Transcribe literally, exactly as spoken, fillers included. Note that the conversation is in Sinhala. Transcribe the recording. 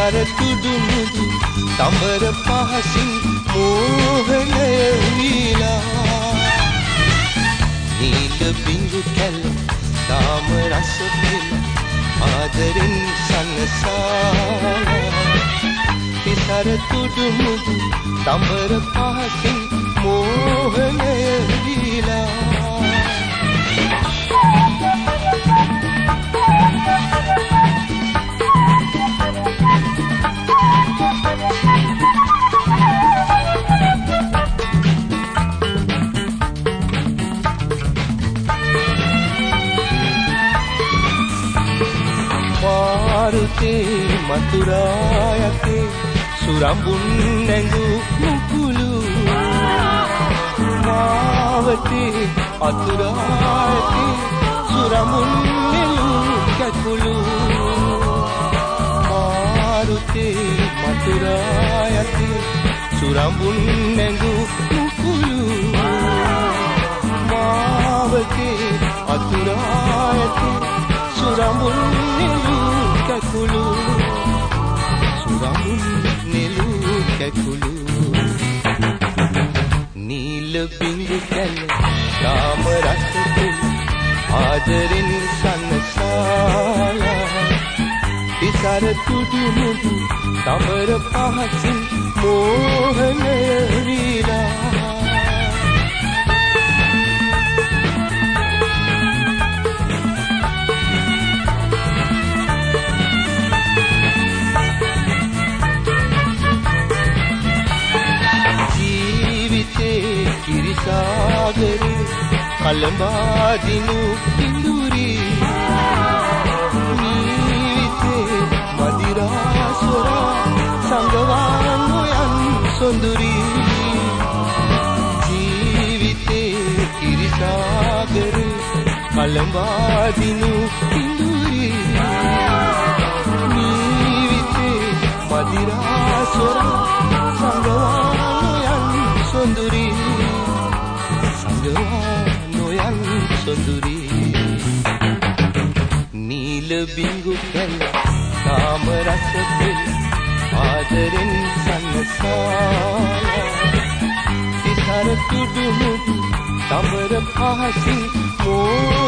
තිසර තුඩු මුදු තඹර පහසින් මෝහනය වීලා නීල බිඳු කැල තාම රස පිළ ආදරෙන් සනසාලා තිසර තුඩු මුදු තඹර පහසින් මෝහනය වීලා මාරුතේ මතුරායතේ සුරඹුන් නැඟු මුකුළු මාවතේ අතුරායතේ සුරඹුන් නෙළු කැකුළු මාරුතේ මතුරායතේ සුරඹුන් නැඟු මුකුළු මාවතේ අතුරායතේ සුරඹුන් නෙළු කැකුළු සුරඹුන් නෙළු කැකුළු නීල බිඳු කැල තාම රස පිළ ආදරෙන් සනසාලා තිසර තුඩු මුදු තඹර පහසින් මෝහනය වීලා කිරිසාගරේ කලඹා දිනු ඉඳුරී නීවිතේ මදිරා සොරා සංගවා නොයන් සොඳුරී ජීවිතේ කිරිසාගරේ කලඹා දිනු ඉඳුරී නීවිතේ මදිරා සොරා සංගවා නොයන් සොඳුරී නොයන් සොඳුරී නීල බිඟු කැල තාම රස පිළ ආදරෙන් සනසාලා තිසර තුඩු මුදු තඹර පහසින්